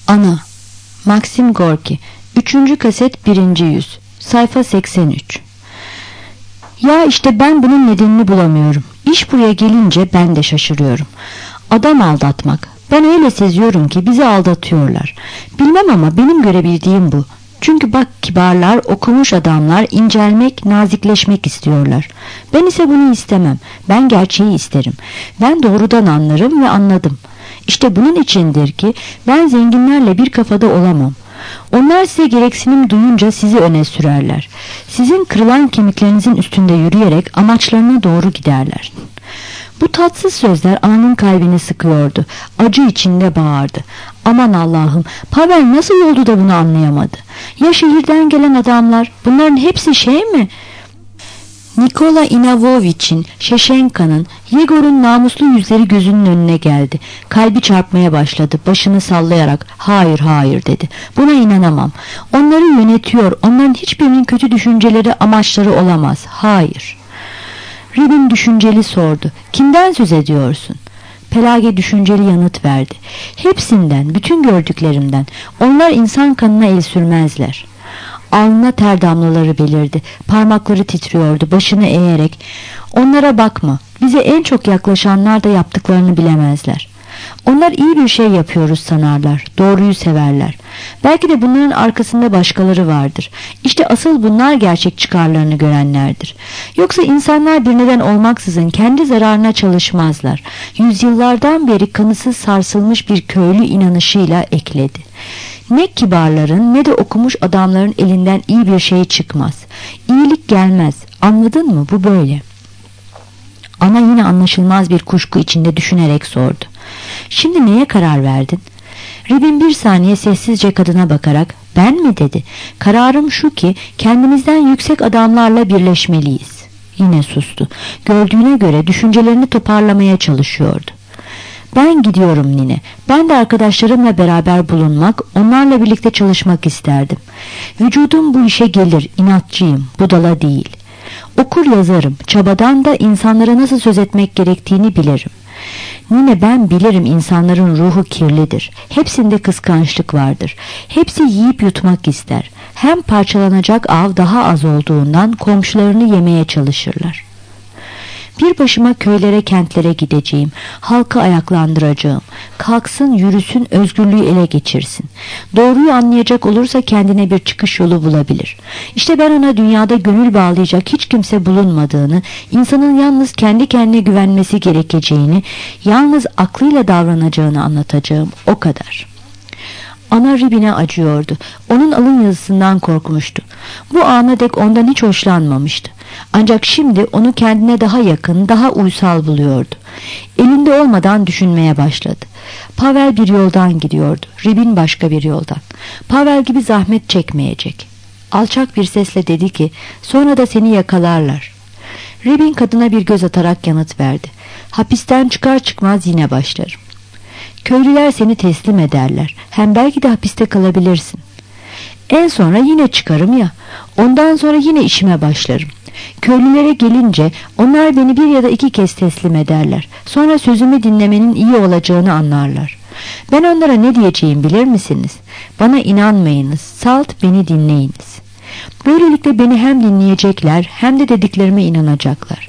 Ana, Maxim Gorki, 3. kaset 1. yüz, sayfa 83. Ya işte ben bunun nedenini bulamıyorum. İş buraya gelince ben de şaşırıyorum. Adam aldatmak. Ben öyle seziyorum ki bizi aldatıyorlar. Bilmem ama benim görebildiğim bu. Çünkü bak, kibarlar, okumuş adamlar incelmek, nazikleşmek istiyorlar. Ben ise bunu istemem. Ben gerçeği isterim. Ben doğrudan anlarım ve anladım. İşte bunun içindir ki ben zenginlerle bir kafada olamam. Onlar size gereksinim duyunca sizi öne sürerler. Sizin kırılan kemiklerinizin üstünde yürüyerek amaçlarına doğru giderler. Bu tatsız sözler ananın kalbini sıkıyordu. Acı içinde bağırdı. Aman Allah'ım, Pavel nasıl oldu da bunu anlayamadı? Ya şehirden gelen adamlar, bunların hepsi şey mi? Nikola Inavovich'in, Şeşenka'nın, Yegor'un namuslu yüzleri gözünün önüne geldi. Kalbi çarpmaya başladı. Başını sallayarak hayır hayır dedi. Buna inanamam. Onları yönetiyor. Onların hiçbirinin kötü düşünceleri, amaçları olamaz. Hayır. Ribin düşünceli sordu. Kimden söz ediyorsun? Pelage düşünceli yanıt verdi. Hepsinden, bütün gördüklerimden. Onlar insan kanına el sürmezler. Alnına ter damlaları belirdi. Parmakları titriyordu, başını eğerek. Onlara bakma. Bize en çok yaklaşanlar da yaptıklarını bilemezler. Onlar iyi bir şey yapıyoruz sanarlar. Doğruyu severler. Belki de bunların arkasında başkaları vardır. İşte asıl bunlar gerçek çıkarlarını görenlerdir. Yoksa insanlar bir neden olmaksızın kendi zararına çalışmazlar. Yüzyıllardan beri kanısız sarsılmış bir köylü inanışıyla ekledi. Ne kibarların ne de okumuş adamların elinden iyi bir şey çıkmaz. İyilik gelmez. Anladın mı? Bu böyle. Ana yine anlaşılmaz bir kuşku içinde düşünerek sordu. Şimdi neye karar verdin? Ribin bir saniye sessizce kadına bakarak ben mi dedi. Kararım şu ki kendimizden yüksek adamlarla birleşmeliyiz. Yine sustu. Gördüğüne göre düşüncelerini toparlamaya çalışıyordu. Ben gidiyorum Nine. Ben de arkadaşlarımla beraber bulunmak, onlarla birlikte çalışmak isterdim. Vücudum bu işe gelir, inatçıyım, budala değil. Okur yazarım, çabadan da insanlara nasıl söz etmek gerektiğini bilirim. Nine, ben bilirim insanların ruhu kirlidir. Hepsinde kıskançlık vardır. Hepsi yiyip yutmak ister. Hem parçalanacak av daha az olduğundan komşularını yemeye çalışırlar. Bir başıma köylere, kentlere gideceğim. Halkı ayaklandıracağım. Kalksın, yürüsün, özgürlüğü ele geçirsin. Doğruyu anlayacak olursa kendine bir çıkış yolu bulabilir. İşte ben ona dünyada gönül bağlayacak hiç kimse bulunmadığını, insanın yalnız kendi kendine güvenmesi gerekeceğini, yalnız aklıyla davranacağını anlatacağım. O kadar. Ana Ribin'e acıyordu. Onun alın yazısından korkmuştu. Bu ana dek ondan hiç hoşlanmamıştı. Ancak şimdi onu kendine daha yakın, daha uysal buluyordu. Elinde olmadan düşünmeye başladı. Pavel bir yoldan gidiyordu. Ribin başka bir yoldan. Pavel gibi zahmet çekmeyecek. Alçak bir sesle dedi ki, sonra da seni yakalarlar. Ribin kadına bir göz atarak yanıt verdi. Hapisten çıkar çıkmaz yine başlarım. Köylüler seni teslim ederler. Hem belki de hapiste kalabilirsin. En sonra yine çıkarım ya. Ondan sonra yine işime başlarım. Köylülere gelince onlar beni bir ya da 2 kez teslim ederler. Sonra sözümü dinlemenin iyi olacağını anlarlar. Ben onlara ne diyeceğim bilir misiniz? Bana inanmayınız. Salt beni dinleyiniz. Böylelikle beni hem dinleyecekler hem de dediklerime inanacaklar.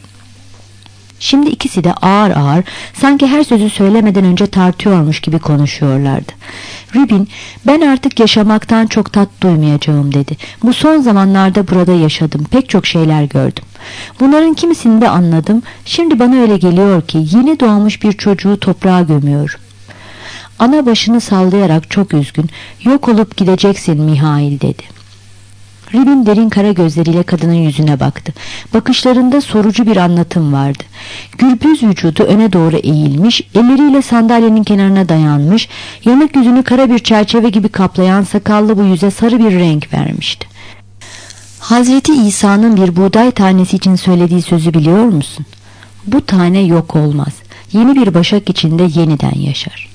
Şimdi ikisi de ağır ağır, sanki her sözü söylemeden önce tartıyormuş gibi konuşuyorlardı. Ribin, ben artık yaşamaktan çok tat duymayacağım dedi. Bu son zamanlarda burada yaşadım, pek çok şeyler gördüm. Bunların kimisini de anladım. Şimdi bana öyle geliyor ki yeni doğmuş bir çocuğu toprağa gömüyorum. Ana başını sallayarak çok üzgün, yok olup gideceksin Mihail dedi. Ribin derin kara gözleriyle kadının yüzüne baktı. Bakışlarında sorucu bir anlatım vardı. Gürbüz vücudu öne doğru eğilmiş, elleriyle sandalyenin kenarına dayanmış, yanık yüzünü kara bir çerçeve gibi kaplayan sakallı bu yüze sarı bir renk vermişti. Hazreti İsa'nın bir buğday tanesi için söylediği sözü biliyor musun? Bu tane yok olmaz. Yeni bir başak içinde yeniden yaşar.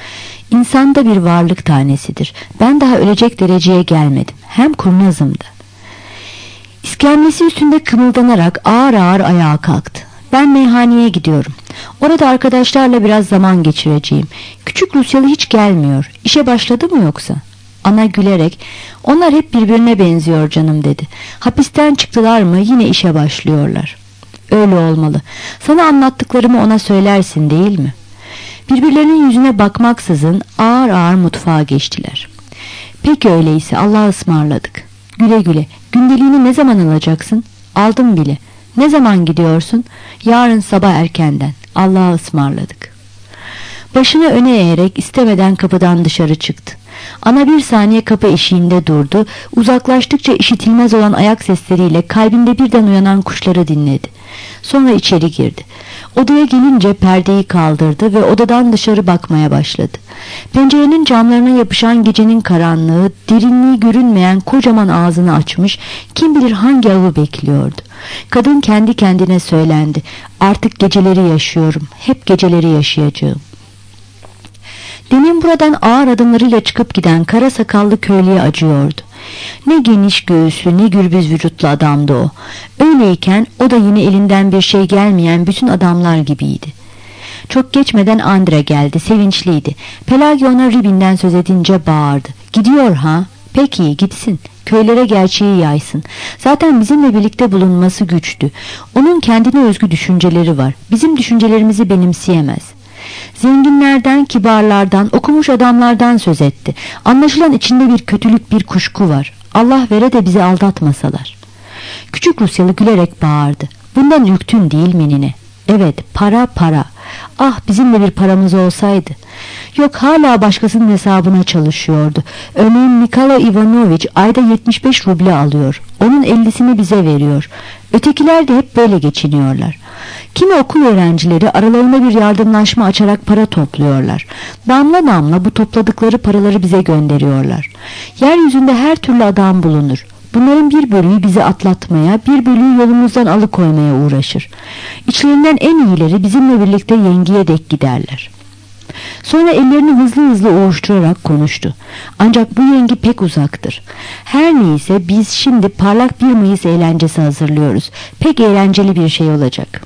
İnsan da bir varlık tanesidir. Ben daha ölecek dereceye gelmedim. Hem kurnazım da. İskemlesi üstünde kımıldanarak ağır ağır ayağa kalktı. Ben meyhaneye gidiyorum. Orada arkadaşlarla biraz zaman geçireceğim. Küçük Rusyalı hiç gelmiyor. İşe başladı mı yoksa? Ana gülerek, onlar hep birbirine benziyor canım dedi. Hapisten çıktılar mı yine işe başlıyorlar. Öyle olmalı. Sana anlattıklarımı ona söylersin değil mi? Birbirlerinin yüzüne bakmaksızın ağır ağır mutfağa geçtiler. Peki öyleyse, Allah'a ısmarladık. Güle güle. Gündeliğini ne zaman alacaksın? Aldım bile. Ne zaman gidiyorsun? Yarın sabah erkenden. Allah'a ısmarladık. Başını öne eğerek istemeden kapıdan dışarı çıktı. Ana bir saniye kapı eşiğinde durdu. Uzaklaştıkça işitilmez olan ayak sesleriyle kalbinde birden uyanan kuşları dinledi. Sonra içeri girdi. Odaya gelince perdeyi kaldırdı ve odadan dışarı bakmaya başladı. Pencerenin camlarına yapışan gecenin karanlığı, derinliği görünmeyen kocaman ağzını açmış, kim bilir hangi avı bekliyordu. Kadın kendi kendine söylendi. Artık geceleri yaşıyorum, hep geceleri yaşayacağım. Demin buradan ağır adımlarıyla çıkıp giden kara sakallı köylüye acıyordu. Ne geniş göğüslü ne gürbüz vücutlu adamdı o. Öyleyken o da yine elinden bir şey gelmeyen bütün adamlar gibiydi. Çok geçmeden Andre geldi, sevinçliydi. Pelagi ona Ribin'den söz edince bağırdı. Gidiyor ha? Peki gitsin. Köylere gerçeği yaysın. Zaten bizimle birlikte bulunması güçtü. Onun kendine özgü düşünceleri var. Bizim düşüncelerimizi benimseyemez. Zenginlerden, kibarlardan, okumuş adamlardan söz etti. Anlaşılan içinde bir kötülük, bir kuşku var. Allah vere de bizi aldatmasalar. Küçük Rusyalı gülerek bağırdı. Bundan ürktün değil mi nine? Evet, para para. Ah, bizim de bir paramız olsaydı. Yok, hala başkasının hesabına çalışıyordu. Örneğin Nikola Ivanoviç ayda 75 ruble alıyor. Onun 50'sini bize veriyor. Ötekiler de hep böyle geçiniyorlar. Kimi okul öğrencileri aralarında bir yardımlaşma açarak para topluyorlar. Damla damla bu topladıkları paraları bize gönderiyorlar. Yeryüzünde her türlü adam bulunur. Bunların bir bölüğü bizi atlatmaya, bir bölüğü yolumuzdan alıkoymaya uğraşır. İçlerinden en iyileri bizimle birlikte yengeye dek giderler. Sonra ellerini hızlı hızlı ovuşturarak konuştu. Ancak bu yengi pek uzaktır. Her neyse biz şimdi parlak 1 Mayıs eğlencesi hazırlıyoruz. Pek eğlenceli bir şey olacak.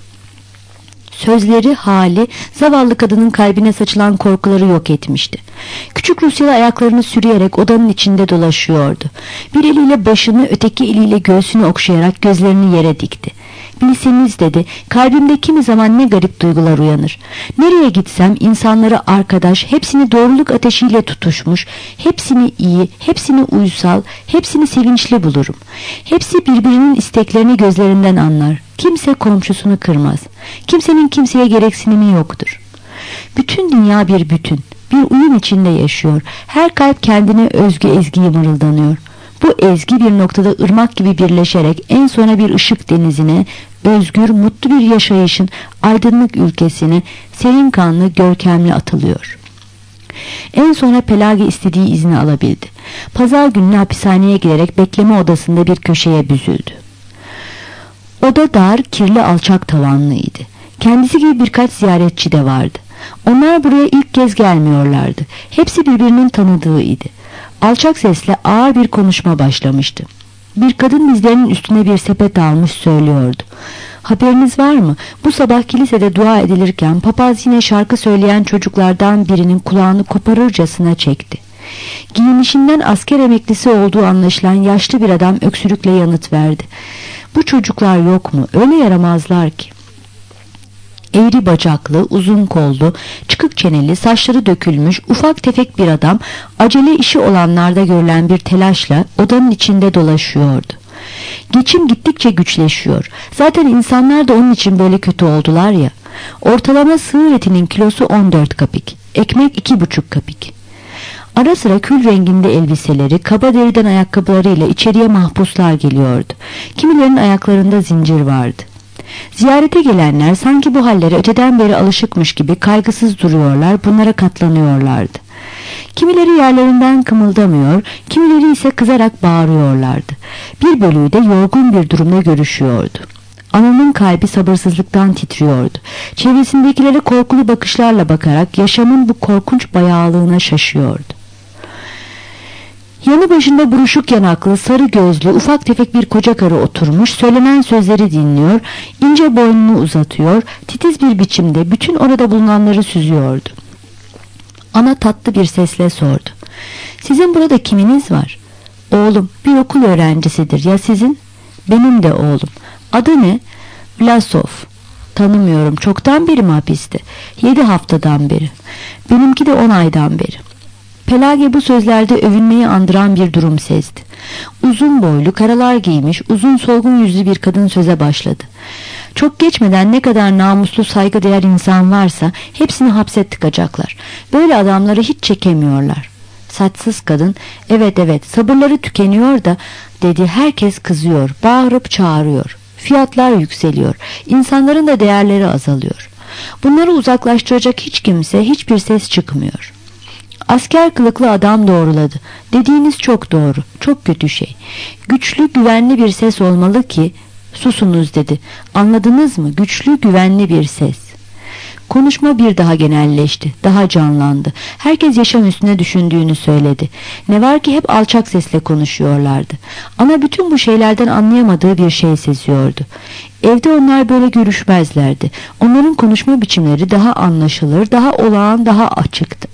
Sözleri, hali, zavallı kadının kalbine saçılan korkuları yok etmişti. Küçük Rusyalı ayaklarını sürüyerek odanın içinde dolaşıyordu. Bir eliyle başını, öteki eliyle göğsünü okşayarak gözlerini yere dikti. Bilseniz dedi, kalbimde kimi zaman ne garip duygular uyanır. Nereye gitsem insanları arkadaş, hepsini doğruluk ateşiyle tutuşmuş, hepsini iyi, hepsini uysal, hepsini sevinçli bulurum. Hepsi birbirinin isteklerini gözlerinden anlar. Kimse komşusunu kırmaz. Kimsenin kimseye gereksinimi yoktur. Bütün dünya bir bütün, bir uyum içinde yaşıyor. Her kalp kendine özgü ezgiyi mırıldanıyor. Bu ezgi bir noktada ırmak gibi birleşerek en sona bir ışık denizine, özgür, mutlu bir yaşayışın aydınlık ülkesine serin kanlı, görkemli atılıyor. En sonra Pelagi istediği izni alabildi. Pazar günü hapishaneye giderek bekleme odasında bir köşeye büzüldü. Oda dar, kirli, alçak tavanlıydı. Kendisi gibi birkaç ziyaretçi de vardı. Onlar buraya ilk kez gelmiyorlardı. Hepsi birbirinin tanıdığıydı. Alçak sesle ağır bir konuşma başlamıştı. Bir kadın dizlerinin üstüne bir sepet almış söylüyordu. Haberiniz var mı? Bu sabah kilisede dua edilirken papaz yine şarkı söyleyen çocuklardan birinin kulağını koparırcasına çekti. Giyinişinden asker emeklisi olduğu anlaşılan yaşlı bir adam öksürükle yanıt verdi. Bu çocuklar yok mu? Öyle yaramazlar ki. Eğri bacaklı, uzun kollu, çıkık çeneli, saçları dökülmüş, ufak tefek bir adam acele işi olanlarda görülen bir telaşla odanın içinde dolaşıyordu. Geçim gittikçe güçleşiyor. Zaten insanlar da onun için böyle kötü oldular ya. Ortalama sığır etinin kilosu 14 kapik, ekmek 2,5 kapik. Ara sıra kül renginde elbiseleri, kaba deriden ayakkabılarıyla içeriye mahpuslar geliyordu. Kimilerinin ayaklarında zincir vardı. Ziyarete gelenler sanki bu hallere öteden beri alışıkmış gibi kaygısız duruyorlar, bunlara katlanıyorlardı. Kimileri yerlerinden kımıldamıyor, kimileri ise kızarak bağırıyorlardı. Bir bölüğü de yorgun bir durumda görüşüyordu. Ananın kalbi sabırsızlıktan titriyordu. Çevresindekilere korkulu bakışlarla bakarak yaşamın bu korkunç bayağılığına şaşıyordu. Yanı başında buruşuk yanaklı, sarı gözlü, ufak tefek bir koca karı oturmuş, söylenen sözleri dinliyor, ince boynunu uzatıyor, titiz bir biçimde bütün orada bulunanları süzüyordu. Ana tatlı bir sesle sordu. Sizin burada kiminiz var? Oğlum bir okul öğrencisidir. Ya sizin? Benim de oğlum. Adı ne? Vlasov. Tanımıyorum. Çoktan beri mi hapiste? 7 haftadan beri. Benimki de 10 aydan beri. Pelage bu sözlerde övünmeyi andıran bir durum sezdi. Uzun boylu, karalar giymiş, uzun solgun yüzlü bir kadın söze başladı. Çok geçmeden ne kadar namuslu, saygıdeğer insan varsa hepsini hapse tıkacaklar. Böyle adamları hiç çekemiyorlar. Saçsız kadın, evet sabırları tükeniyor da dedi, herkes kızıyor, bağırıp çağırıyor. Fiyatlar yükseliyor, insanların da değerleri azalıyor. Bunları uzaklaştıracak hiç kimse, hiçbir ses çıkmıyor. Asker kılıklı adam doğruladı. Dediğiniz çok doğru, çok kötü şey. Güçlü, güvenli bir ses olmalı ki, susunuz dedi. Anladınız mı? Güçlü, güvenli bir ses. Konuşma bir daha genelleşti, daha canlandı. Herkes yaşam üstüne düşündüğünü söyledi. Ne var ki hep alçak sesle konuşuyorlardı. Ana bütün bu şeylerden anlayamadığı bir şey seziyordu. Evde onlar böyle görüşmezlerdi. Onların konuşma biçimleri daha anlaşılır, daha olağan, daha açıktı.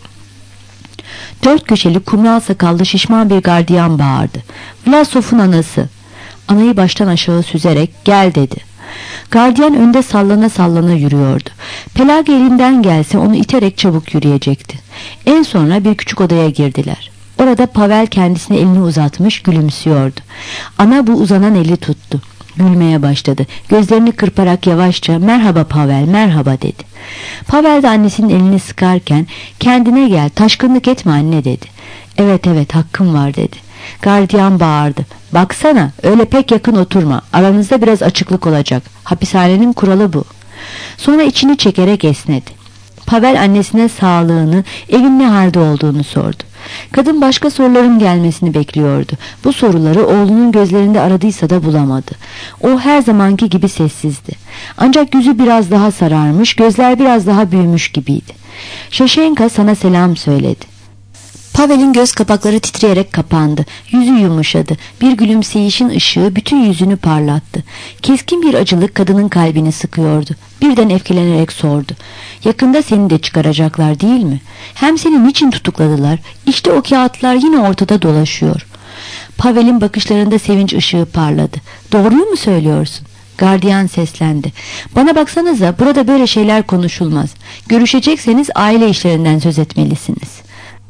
4 köşeli, kumral sakallı, şişman bir gardiyan bağırdı. Vlasov'un anası. Anayı baştan aşağı süzerek gel dedi. Gardiyan önde sallana sallana yürüyordu. Pelage elinden gelse onu iterek çabuk yürüyecekti. En sonra bir küçük odaya girdiler. Orada Pavel kendisine elini uzatmış gülümsüyordu. Ana bu uzanan eli tuttu. Gülmeye başladı. Gözlerini kırparak yavaşça merhaba Pavel, merhaba dedi. Pavel de annesinin elini sıkarken kendine gel, taşkınlık etme anne dedi. Evet hakkım var dedi. Gardiyan bağırdı. Baksana öyle pek yakın oturma. Aranızda biraz açıklık olacak. Hapishanenin kuralı bu. Sonra içini çekerek esnedi. Pavel annesine sağlığını, evin ne halde olduğunu sordu. Kadın başka soruların gelmesini bekliyordu. Bu soruları oğlunun gözlerinde aradıysa da bulamadı. O her zamanki gibi sessizdi. Ancak yüzü biraz daha sararmış, gözler biraz daha büyümüş gibiydi. Şaşenka sana selam söyledi. Pavel'in göz kapakları titreyerek kapandı. Yüzü yumuşadı. Bir gülümseyişin ışığı bütün yüzünü parlattı. Keskin bir acılık kadının kalbini sıkıyordu. Birden öfkelenerek sordu. Yakında seni de çıkaracaklar değil mi? Hem seni niçin tutukladılar? İşte o kağıtlar yine ortada dolaşıyor. Pavel'in bakışlarında sevinç ışığı parladı. Doğruyu mu söylüyorsun? Gardiyan seslendi. Bana baksanıza, burada böyle şeyler konuşulmaz. Görüşecekseniz aile işlerinden söz etmelisiniz.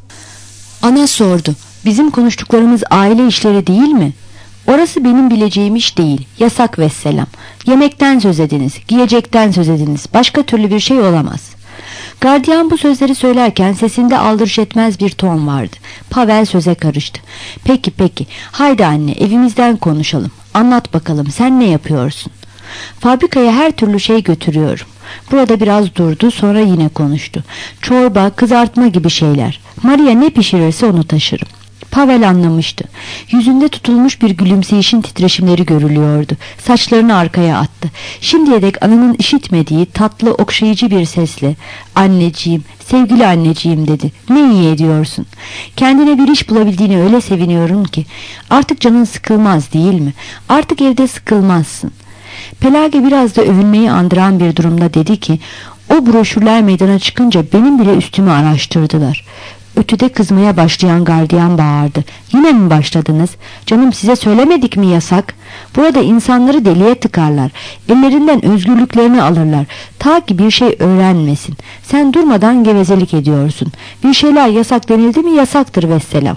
Ana sordu. Bizim konuştuklarımız aile işleri değil mi? Orası benim bileceğim iş değil. Yasak vesselam. Yemekten söz ediniz, giyecekten söz ediniz. Başka türlü bir şey olamaz. Gardiyan bu sözleri söylerken sesinde aldırış etmez bir ton vardı. Pavel söze karıştı. Peki. Haydi anne, evimizden konuşalım. Anlat bakalım, sen ne yapıyorsun? Fabrikaya her türlü şey götürüyorum. Burada biraz durdu, sonra yine konuştu. Çorba, kızartma gibi şeyler. Maria ne pişirirse onu taşırım. Pavel anlamıştı. Yüzünde tutulmuş bir gülümseyişin titreşimleri görülüyordu. Saçlarını arkaya attı. Şimdiye dek ananın işitmediği tatlı, okşayıcı bir sesle anneciğim, sevgili anneciğim dedi. Ne iyi ediyorsun. Kendine bir iş bulabildiğine öyle seviniyorum ki. Artık canın sıkılmaz değil mi? Artık evde sıkılmazsın. Pelage biraz da övünmeyi andıran bir durumda dedi ki, o broşürler meydana çıkınca benim bile üstümü araştırdılar. Ötüde kızmaya başlayan gardiyan bağırdı. Yine mi başladınız? Canım size söylemedik mi yasak? Burada insanları deliye tıkarlar. Ellerinden özgürlüklerini alırlar. Ta ki bir şey öğrenmesin. Sen durmadan gevezelik ediyorsun. Bir şeyler yasak denildi mi yasaktır vesselam.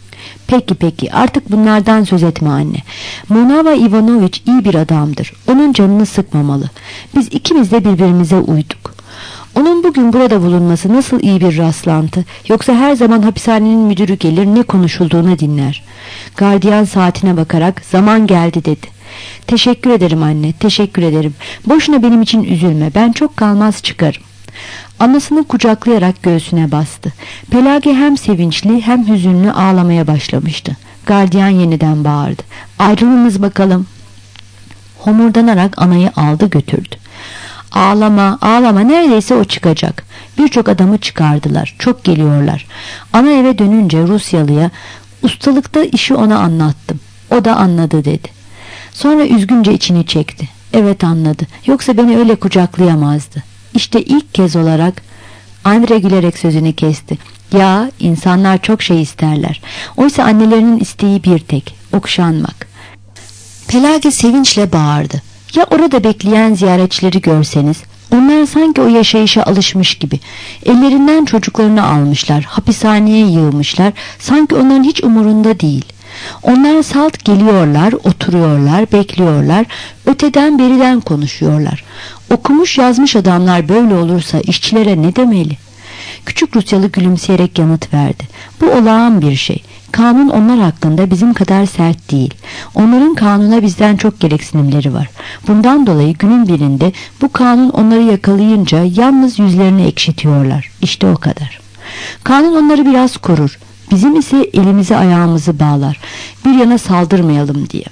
Peki artık bunlardan söz etme anne. Monava Ivanoviç iyi bir adamdır. Onun canını sıkmamalı. Biz ikimiz de birbirimize uyduk. Onun bugün burada bulunması nasıl iyi bir rastlantı. Yoksa her zaman hapishanenin müdürü gelir ne konuşulduğunu dinler. Gardiyan saatine bakarak zaman geldi dedi. Teşekkür ederim anne, teşekkür ederim. Boşuna benim için üzülme, ben çok kalmaz çıkarım. Anasını kucaklayarak göğsüne bastı. Pelage hem sevinçli hem hüzünlü ağlamaya başlamıştı. Gardiyan yeniden bağırdı. Ayrılınız bakalım. Homurdanarak anayı aldı götürdü. Ağlama, neredeyse o çıkacak. Birçok adamı çıkardılar, çok geliyorlar. Ana eve dönünce Rusyalı'ya Ustalıkta işi ona anlattım. O da anladı dedi. Sonra üzgünce içini çekti. Evet anladı. Yoksa beni öyle kucaklayamazdı. İşte ilk kez olarak Andre gülerek sözünü kesti. Ya insanlar çok şey isterler. Oysa annelerinin isteği bir tek. Okşanmak. Pelage sevinçle bağırdı. Ya orada bekleyen ziyaretçileri görseniz. Onlar sanki o yaşayışa alışmış gibi. Ellerinden çocuklarını almışlar. Hapishaneye yığmışlar. Sanki onların hiç umurunda değil. Onlar salt geliyorlar, oturuyorlar, bekliyorlar. Öteden beriden konuşuyorlar. Okumuş yazmış adamlar böyle olursa işçilere ne demeli? Küçük Rusyalı gülümseyerek yanıt verdi. Bu olağan bir şey. Kanun onlar hakkında bizim kadar sert değil. Onların kanuna bizden çok gereksinimleri var. Bundan dolayı günün birinde bu kanun onları yakalayınca yalnız yüzlerini ekşitiyorlar. İşte o kadar. Kanun onları biraz korur. Bizim ise elimizi ayağımızı bağlar. Bir yana saldırmayalım diye.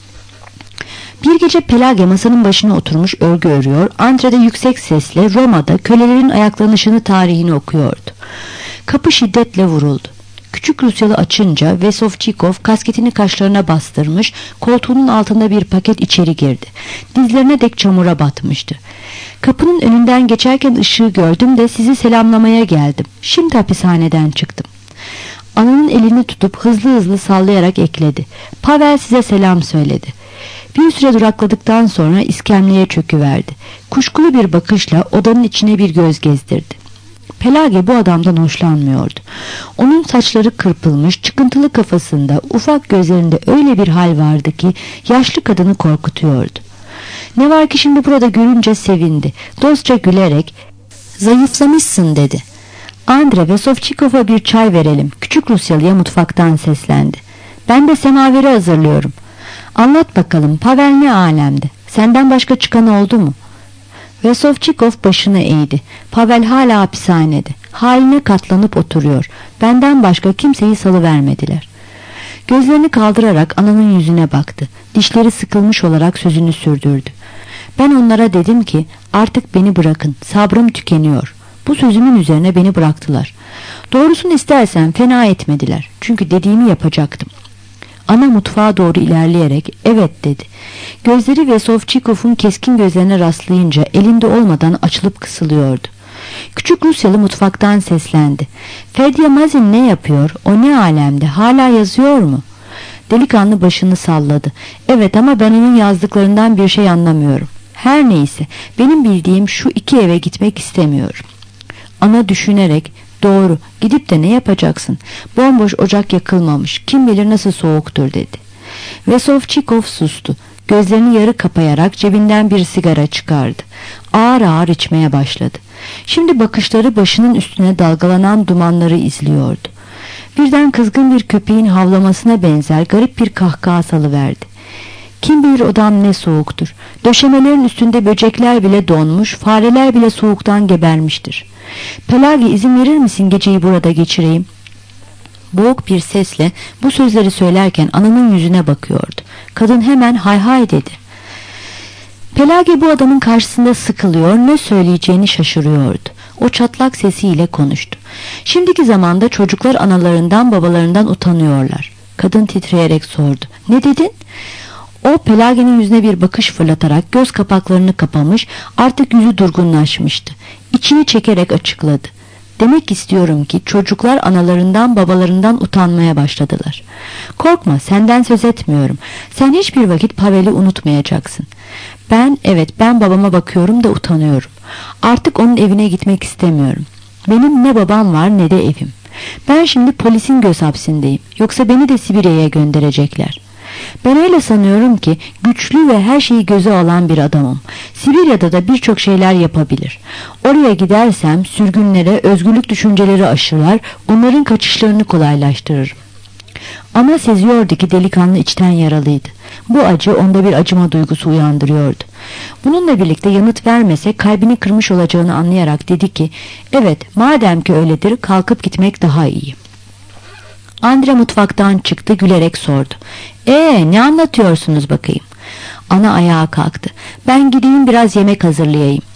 Bir gece Pelage masanın başına oturmuş örgü örüyor. Andre de yüksek sesle Roma'da kölelerin ayaklanışını tarihini okuyordu. Kapı şiddetle vuruldu. Küçük Rusyalı açınca Vesovçikov kasketini kaşlarına bastırmış, koltuğunun altında bir paket içeri girdi. Dizlerine dek çamura batmıştı. Kapının önünden geçerken ışığı gördüm de sizi selamlamaya geldim. Şimdi hapishaneden çıktım. Ananın elini tutup hızlı hızlı sallayarak ekledi. Pavel size selam söyledi. Bir süre durakladıktan sonra iskemleye çöküverdi. Kuşkulu bir bakışla odanın içine bir göz gezdirdi. Pelage bu adamdan hoşlanmıyordu. Onun saçları kırpılmış, çıkıntılı kafasında, ufak gözlerinde öyle bir hal vardı ki yaşlı kadını korkutuyordu. Ne var ki şimdi burada görünce sevindi. Dostça gülerek "Zayıflamışsın" dedi. Andre Vesovçikov'a bir çay verelim. Küçük Rusyalı'ya mutfaktan seslendi. Ben de semaveri hazırlıyorum. Anlat bakalım, Pavel ne alemde? Senden başka çıkan oldu mu? Vesovçikov başını eğdi. Pavel hala hapishanede. Haline katlanıp oturuyor. Benden başka kimseyi salıvermediler. Gözlerini kaldırarak ananın yüzüne baktı. Dişleri sıkılmış olarak sözünü sürdürdü. Ben onlara dedim ki artık beni bırakın. Sabrım tükeniyor. Bu sözümün üzerine beni bıraktılar. Doğrusunu istersen fena etmediler. Çünkü dediğimi yapacaktım. Ana mutfağa doğru ilerleyerek evet dedi. Gözleri Vesovçikov'un keskin gözlerine rastlayınca elinde olmadan açılıp kısılıyordu. Küçük Rusyalı mutfaktan seslendi. Fedya Mazin ne yapıyor? O ne alemde? Hala yazıyor mu? Delikanlı başını salladı. Evet ama ben onun yazdıklarından bir şey anlamıyorum. Her neyse benim bildiğim şu iki eve gitmek istemiyorum. Ana düşünerek doğru gidip de ne yapacaksın? Bomboş ocak yakılmamış. Kim bilir nasıl soğuktur dedi. Vesovçikov sustu. Gözlerini yarı kapayarak cebinden bir sigara çıkardı. Ağır ağır içmeye başladı. Şimdi bakışları başının üstüne dalgalanan dumanları izliyordu. Birden kızgın bir köpeğin havlamasına benzer garip bir kahkaha salıverdi. Kim bilir odam ne soğuktur. Döşemelerin üstünde böcekler bile donmuş, fareler bile soğuktan gebermiştir. Pelage izin verir misin geceyi burada geçireyim? Boğuk bir sesle bu sözleri söylerken ananın yüzüne bakıyordu. Kadın hemen hay hay dedi. Pelage bu adamın karşısında sıkılıyor, ne söyleyeceğini şaşırıyordu. O çatlak sesiyle konuştu. Şimdiki zamanda çocuklar analarından babalarından utanıyorlar. Kadın titreyerek sordu. Ne dedin? O Pelage'nin yüzüne bir bakış fırlatarak göz kapaklarını kapamış, artık yüzü durgunlaşmıştı. İçini çekerek açıkladı. Demek istiyorum ki çocuklar analarından babalarından utanmaya başladılar. Korkma, senden söz etmiyorum. Sen hiçbir vakit Pavel'i unutmayacaksın. Ben babama bakıyorum da utanıyorum. Artık onun evine gitmek istemiyorum. Benim ne babam var ne de evim. Ben şimdi polisin göz hapsindeyim. Yoksa beni de Sibirya'ya gönderecekler. Ben öyle sanıyorum ki güçlü ve her şeyi göze alan bir adamım. Sibirya'da da birçok şeyler yapabilir. Oraya gidersem sürgünlere özgürlük düşünceleri aşılar, onların kaçışlarını kolaylaştırırım. Ama seziyordu ki delikanlı içten yaralıydı. Bu acı onda bir acıma duygusu uyandırıyordu. Bununla birlikte yanıt vermese kalbini kırmış olacağını anlayarak dedi ki, evet madem ki öyledir kalkıp gitmek daha iyi. Andre mutfaktan çıktı, gülerek sordu. Ne anlatıyorsunuz bakayım? Ana ayağa kalktı. Ben gideyim biraz yemek hazırlayayım.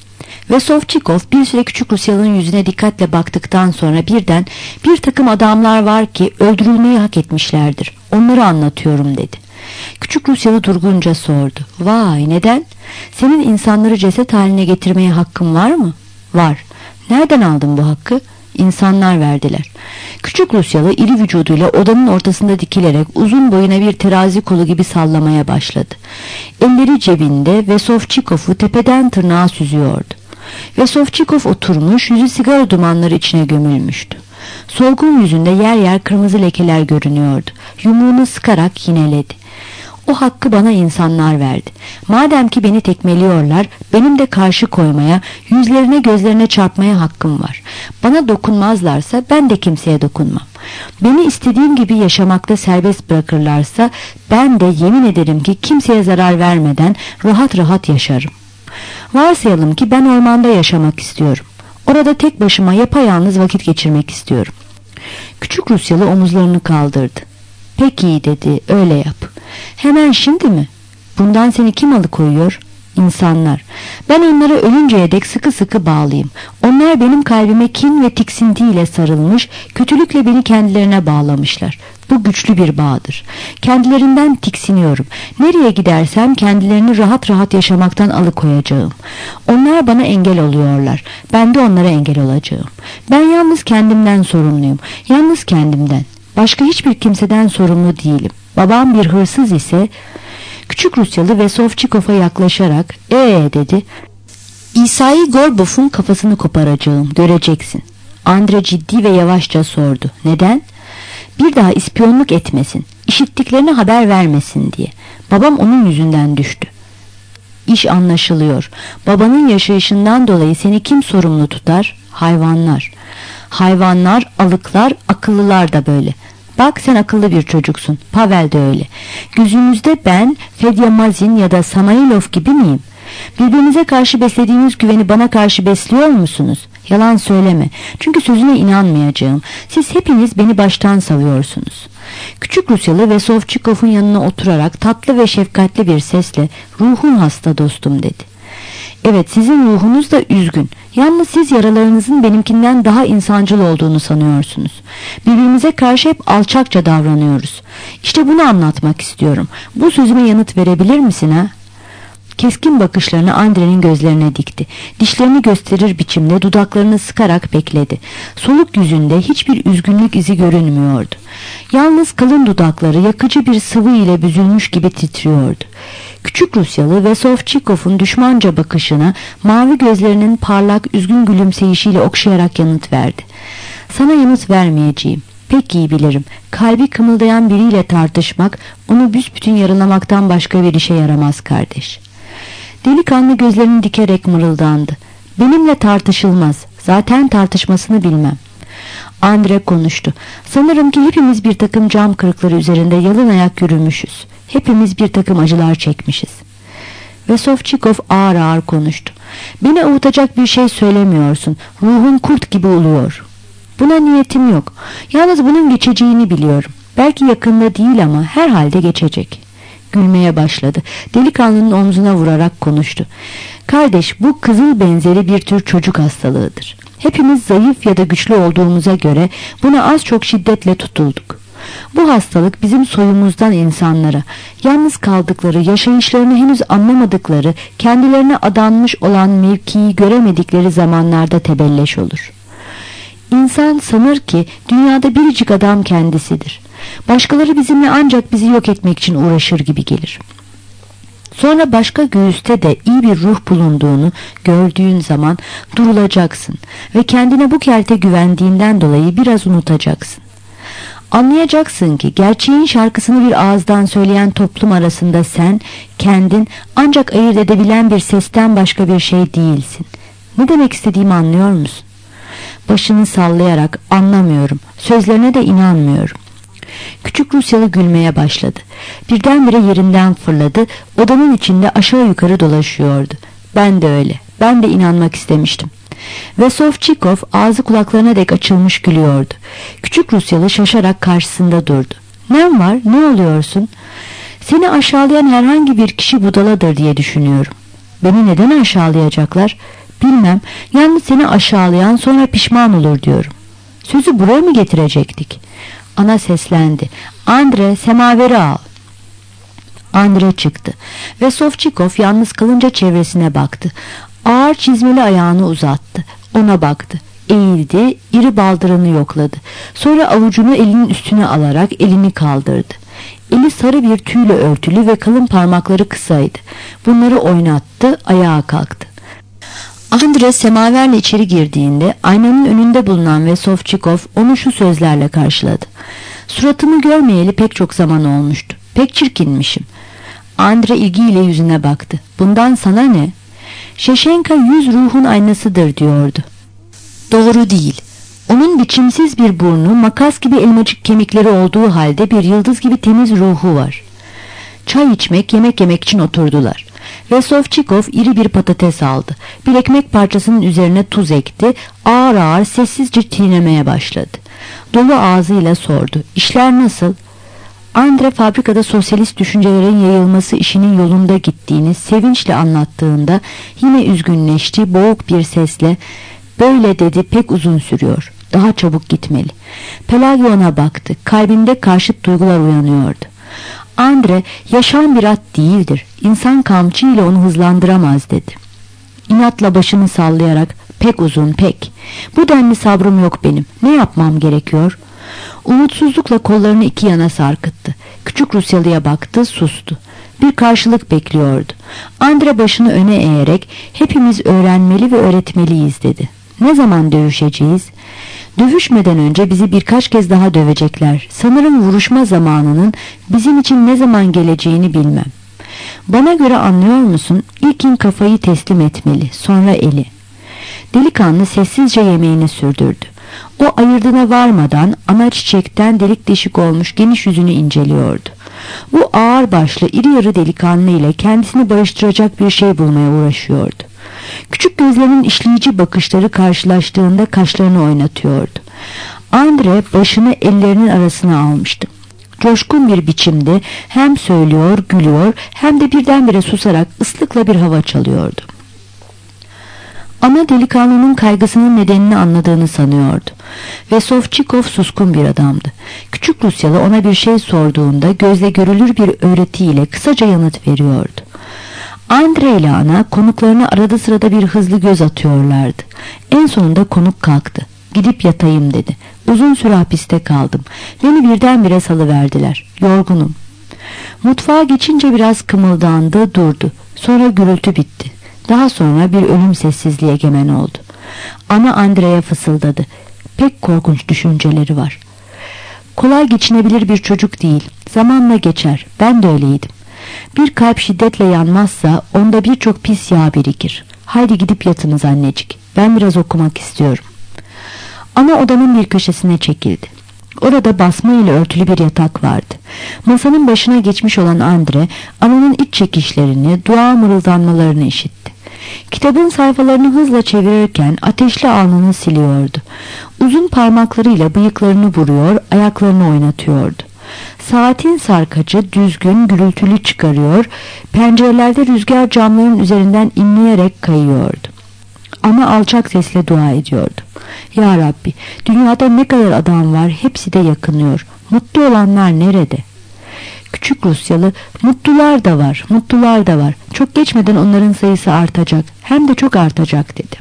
Ve Sovçikov bir süre Küçük Rusyalı'nın yüzüne dikkatle baktıktan sonra birden "Bir takım adamlar var ki öldürülmeyi hak etmişlerdir. Onları anlatıyorum" dedi. Küçük Rusyalı durgunca sordu. "Vay, neden? Senin insanları ceset haline getirmeye hakkın var mı?" "Var." "Nereden aldın bu hakkı?" "İnsanlar verdiler." Küçük Rusyalı iri vücuduyla odanın ortasında dikilerek uzun boyuna bir terazi kolu gibi sallamaya başladı. Elleri cebinde ve Sovçikov'u tepeden tırnağa süzüyordu. Ve Sovçikov oturmuş, yüzü sigara dumanları içine gömülmüştü. Solgun yüzünde yer yer kırmızı lekeler görünüyordu. Yumruğunu sıkarak yineledi. "O hakkı bana insanlar verdi. Madem ki beni tekmeliyorlar, benim de karşı koymaya, yüzlerine gözlerine çarpmaya hakkım var. Bana dokunmazlarsa ben de kimseye dokunmam. Beni istediğim gibi yaşamakta serbest bırakırlarsa ben de yemin ederim ki kimseye zarar vermeden rahat rahat yaşarım. Varsayalım ki ben ormanda yaşamak istiyorum. Orada tek başıma yapayalnız vakit geçirmek istiyorum." Küçük Rusyalı omuzlarını kaldırdı. "Peki" dedi, "öyle yap." "Hemen şimdi mi?" "Bundan seni kim alıkoyuyor?" "İnsanlar. Ben onlara ölünceye dek sıkı sıkı bağlıyım. Onlar benim kalbime kin ve tiksintiyle sarılmış, kötülükle beni kendilerine bağlamışlar. Bu güçlü bir bağdır. Kendilerinden tiksiniyorum. Nereye gidersem kendilerini rahat rahat yaşamaktan alıkoyacağım. Onlar bana engel oluyorlar. Ben de onlara engel olacağım. Ben yalnız kendimden sorumluyum. Yalnız kendimden. Başka hiçbir kimseden sorumlu değilim. Babam bir hırsız ise..." Küçük Rusyalı ve Sovçikov'a yaklaşarak dedi. "İsai Gorbov'un kafasını koparacağım, göreceksin." Andre ciddi ve yavaşça sordu. "Neden?" "Bir daha ispiyonluk etmesin, işittiklerine haber vermesin diye. Babam onun yüzünden düştü." "İş anlaşılıyor. Babanın yaşayışından dolayı seni kim sorumlu tutar?" "Hayvanlar." "Hayvanlar, alıklar, akıllılar da böyle. Bak, sen akıllı bir çocuksun. Pavel de öyle. Gözünüzde ben Fedya Mazin ya da Samailov gibi miyim? Birbirinize karşı beslediğiniz güveni bana karşı besliyor musunuz? Yalan söyleme. Çünkü sözüne inanmayacağım. Siz hepiniz beni baştan savuyorsunuz." Küçük Rusyalı ve Sovçikov'un yanına oturarak tatlı ve şefkatli bir sesle "Ruhum hasta dostum" dedi. "Evet, sizin ruhunuz da üzgün. Yalnız siz yaralarınızın benimkinden daha insancıl olduğunu sanıyorsunuz. Birbirimize karşı hep alçakça davranıyoruz. İşte bunu anlatmak istiyorum. Bu sözüme yanıt verebilir misin ha?" Keskin bakışlarını Andre'nin gözlerine dikti. Dişlerini gösterir biçimde dudaklarını sıkarak bekledi. Soluk yüzünde hiçbir üzgünlük izi görünmüyordu. Yalnız kalın dudakları yakıcı bir sıvı ile büzülmüş gibi titriyordu. Küçük Rusyalı ve Sovçikov'un düşmanca bakışına mavi gözlerinin parlak üzgün gülümseyişiyle okşayarak yanıt verdi. "Sana yanıt vermeyeceğim. Pek iyi bilirim. Kalbi kımıldayan biriyle tartışmak onu büsbütün yaralamaktan başka bir işe yaramaz kardeş." Delikanlı gözlerini dikerek mırıldandı. "Benimle tartışılmaz. Zaten tartışmasını bilmem." Andre konuştu. "Sanırım ki hepimiz bir takım cam kırıkları üzerinde yalın ayak yürümüşüz. Hepimiz bir takım acılar çekmişiz." Ve Sovçikov ağır ağır konuştu. "Beni avutacak bir şey söylemiyorsun. Ruhun kurt gibi uluyor." "Buna niyetim yok. Yalnız bunun geçeceğini biliyorum. Belki yakında değil ama herhalde geçecek." Gülmeye başladı. Delikanlının omzuna vurarak konuştu. "Kardeş, bu kızıl benzeri bir tür çocuk hastalığıdır. Hepimiz zayıf ya da güçlü olduğumuza göre buna az çok şiddetle tutulduk. Bu hastalık bizim soyumuzdan insanlara, yalnız kaldıkları, yaşayışlarını henüz anlamadıkları, kendilerine adanmış olan mevkiyi göremedikleri zamanlarda tebelleş olur. İnsan sanır ki dünyada biricik adam kendisidir. Başkaları bizimle ancak bizi yok etmek için uğraşır gibi gelir. Sonra başka göğüste de iyi bir ruh bulunduğunu gördüğün zaman durulacaksın ve kendine bu kelte güvendiğinden dolayı biraz unutacaksın. Anlayacaksın ki gerçeğin şarkısını bir ağızdan söyleyen toplum arasında sen, kendin ancak ayırt edebilen bir sesten başka bir şey değilsin. Ne demek istediğimi anlıyor musun?" Başını sallayarak "Anlamıyorum. Sözlerine de inanmıyorum." Küçük Rusyalı gülmeye başladı. Birdenbire yerinden fırladı. Odanın içinde aşağı yukarı dolaşıyordu. "Ben de öyle. Ben de inanmak istemiştim." Ve Sovçikov ağzı kulaklarına dek açılmış gülüyordu. Küçük Rusyalı şaşarak karşısında durdu. "Ne var? Ne oluyorsun?" "Seni aşağılayan herhangi bir kişi budaladır diye düşünüyorum." "Beni neden aşağılayacaklar?" Bilmem, yalnız seni aşağılayan sonra pişman olur diyorum. Sözü buraya mı getirecektik? Ana seslendi. Andre, semaveri al. Andre çıktı ve Sovçikov yalnız kalınca çevresine baktı. Ağır çizmeli ayağını uzattı. Ona baktı. Eğildi, iri baldırını yokladı. Sonra avucunu elinin üstüne alarak elini kaldırdı. Eli sarı bir tüyle örtülü ve kalın parmakları kısaydı. Bunları oynattı, ayağa kalktı. Andre semaverle içeri girdiğinde aynanın önünde bulunan ve Sovçikov onu şu sözlerle karşıladı. Suratımı görmeyeli pek çok zaman olmuştu. Pek çirkinmişim. Andre ilgiyle yüzüne baktı. Bundan sana ne? Şeşenka 100 ruhun aynasıdır diyordu. Doğru değil. Onun biçimsiz bir burnu, makas gibi elmacık kemikleri olduğu halde bir yıldız gibi temiz ruhu var. Çay içmek, yemek yemek için oturdular. Ve Sovçikov iri bir patates aldı. Bir ekmek parçasının üzerine tuz ekti. Ağır ağır sessizce çiğnemeye başladı. Dolu ağzıyla sordu. İşler nasıl? Andre fabrikada sosyalist düşüncelerin yayılması işinin yolunda gittiğini sevinçle anlattığında yine üzgünleşti, boğuk bir sesle böyle dedi, pek uzun sürüyor. Daha çabuk gitmeli. Pelagi ona baktı. Kalbinde karşıt duygular uyanıyordu. Andre, yaşam bir at değildir. İnsan kamçı ile onu hızlandıramaz dedi. İnatla başını sallayarak pek uzun pek. Bu denli sabrım yok benim. Ne yapmam gerekiyor? Umutsuzlukla kollarını iki yana sarkıttı. Küçük Rusyalı'ya baktı, sustu. Bir karşılık bekliyordu. Andre başını öne eğerek hepimiz öğrenmeli ve öğretmeliyiz dedi. Ne zaman dövüşeceğiz? Dövüşmeden önce bizi birkaç kez daha dövecekler. Sanırım vuruşma zamanının bizim için ne zaman geleceğini bilmem. Bana göre anlıyor musun? İlkin kafayı teslim etmeli, sonra eli. Delikanlı sessizce yemeğini sürdürdü. O ayırdına varmadan ana çiçekten delik deşik olmuş geniş yüzünü inceliyordu. Bu ağır başlı iri yarı delikanlı ile kendisini barıştıracak bir şey bulmaya uğraşıyordu. Küçük gözlerinin işleyici bakışları karşılaştığında kaşlarını oynatıyordu. Andre başını ellerinin arasına almıştı. Coşkun bir biçimde hem söylüyor, gülüyor hem de birdenbire susarak ıslıkla bir hava çalıyordu. Ana delikanlının kaygısının nedenini anladığını sanıyordu. Ve Sovçikov suskun bir adamdı. Küçük Rusyalı ona bir şey sorduğunda gözle görülür bir öğretiyle kısaca yanıt veriyordu. Andre ile ana konuklarına arada sırada bir hızlı göz atıyorlardı. En sonunda konuk kalktı. Gidip yatayım dedi. Uzun süre hapiste kaldım. Beni birdenbire salıverdiler. Yorgunum. Mutfağa geçince biraz kımıldandı, durdu. Sonra gürültü bitti. Daha sonra bir ölüm sessizliği egemen oldu. Ana Andre'ye fısıldadı. Pek korkunç düşünceleri var. Kolay geçinebilir bir çocuk değil. Zamanla geçer. Ben de öyleydim. Bir kalp şiddetle yanmazsa onda birçok pis yağ birikir. Haydi gidip yatınız annecik. Ben biraz okumak istiyorum. Ana odanın bir köşesine çekildi. Orada basma ile örtülü bir yatak vardı. Masanın başına geçmiş olan Andre, ananın iç çekişlerini, dua mırıldanmalarını işitti. Kitabın sayfalarını hızla çevirirken ateşli alnını siliyordu. Uzun parmaklarıyla bıyıklarını vuruyor, ayaklarını oynatıyordu. Saatin sarkacı düzgün, gürültülü çıkarıyor, pencerelerde rüzgar camların üzerinden inleyerek kayıyordu. Ana alçak sesle dua ediyordu. Ya Rabbi, dünyada ne kadar adam var, hepsi de yakınıyor. Mutlu olanlar nerede? Küçük Rusyalı, mutlular da var, mutlular da var. Çok geçmeden onların sayısı artacak, hem de çok artacak dedi.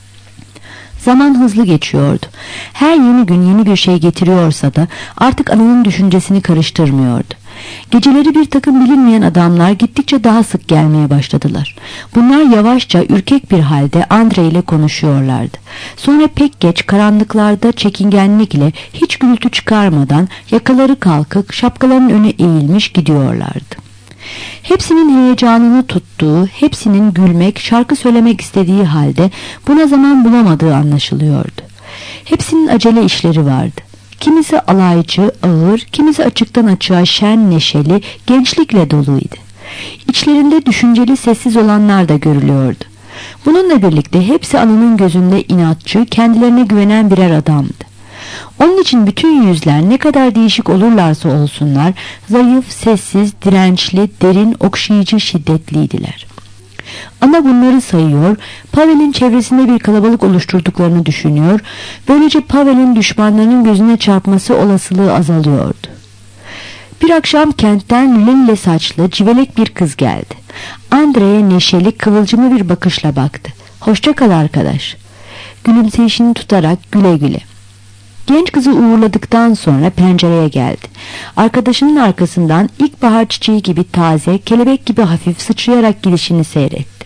Zaman hızlı geçiyordu. Her yeni gün yeni bir şey getiriyorsa da artık ananın düşüncesini karıştırmıyordu. Geceleri bir takım bilinmeyen adamlar gittikçe daha sık gelmeye başladılar. Bunlar yavaşça, ürkek bir halde Andre ile konuşuyorlardı. Sonra pek geç karanlıklarda çekingenlikle hiç gürültü çıkarmadan yakaları kalkık, şapkalarının önü eğilmiş gidiyorlardı. Hepsinin heyecanını tuttuğu, hepsinin gülmek, şarkı söylemek istediği halde buna zaman bulamadığı anlaşılıyordu. Hepsinin acele işleri vardı. Kimisi alaycı, ağır, kimisi açıktan açığa şen, neşeli, gençlikle doluydu. İçlerinde düşünceli, sessiz olanlar da görülüyordu. Bununla birlikte hepsi ananın gözünde inatçı, kendilerine güvenen birer adamdı. Onun için bütün yüzler ne kadar değişik olurlarsa olsunlar, zayıf, sessiz, dirençli, derin, okşayıcı, şiddetliydiler. Ana bunları sayıyor, Pavel'in çevresinde bir kalabalık oluşturduklarını düşünüyor, böylece Pavel'in düşmanlarının gözüne çarpması olasılığı azalıyordu. Bir akşam kentten lille saçlı, civelek bir kız geldi. Andrei'ye neşeli, kıvılcımlı bir bakışla baktı. "Hoşça kal arkadaş." Gülümseyişini tutarak güle güle. Genç kızı uğurladıktan sonra pencereye geldi. Arkadaşının arkasından ilkbahar çiçeği gibi taze, kelebek gibi hafif sıçrayarak gidişini seyretti.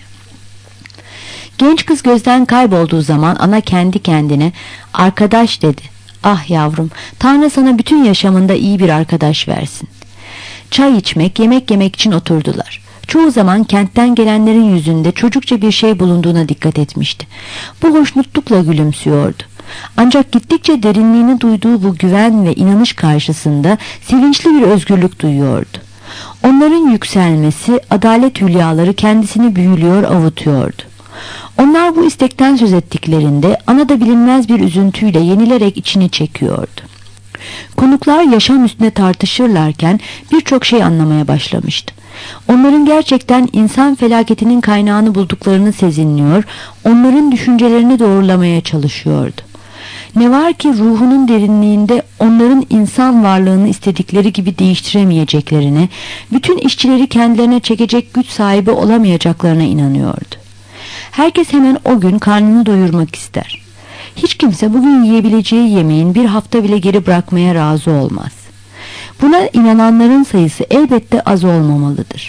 Genç kız gözden kaybolduğu zaman ana kendi kendine "Arkadaş" dedi. "Ah yavrum, Tanrı sana bütün yaşamında iyi bir arkadaş versin." Çay içmek, yemek yemek için oturdular. Çoğu zaman kentten gelenlerin yüzünde çocukça bir şey bulunduğuna dikkat etmişti. Bu hoşnutlukla gülümsüyordu. Ancak gittikçe derinliğini duyduğu bu güven ve inanış karşısında sevinçli bir özgürlük duyuyordu. Onların yükselmesi, adalet hülyaları kendisini büyülüyor, avutuyordu. Onlar bu istekten söz ettiklerinde ana da bilinmez bir üzüntüyle yenilerek içini çekiyordu. Konuklar yaşam üstüne tartışırlarken birçok şey anlamaya başlamıştı. Onların gerçekten insan felaketinin kaynağını bulduklarını sezinliyor, onların düşüncelerini doğrulamaya çalışıyordu. Ne var ki ruhunun derinliğinde onların insan varlığını istedikleri gibi değiştiremeyeceklerine, bütün işçileri kendilerine çekecek güç sahibi olamayacaklarına inanıyordu. Herkes hemen o gün karnını doyurmak ister. Hiç kimse bugün yiyebileceği yemeğin bir hafta bile geri bırakmaya razı olmaz. Buna inananların sayısı elbette az olmamalıdır.